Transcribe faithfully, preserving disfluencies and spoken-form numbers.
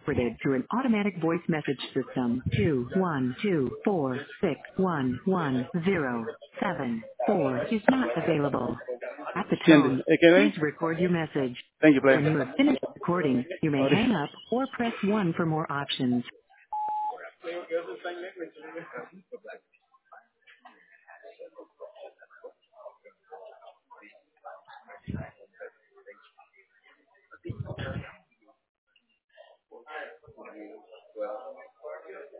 forwarded to an automatic voice message system. Two one two four six one one zero seven four is not available. At the ¿Sientes? tone, ¿Es que please ven? record your message. Thank you, play. When you have finished recording, you may Ahora. hang up or press one for more options.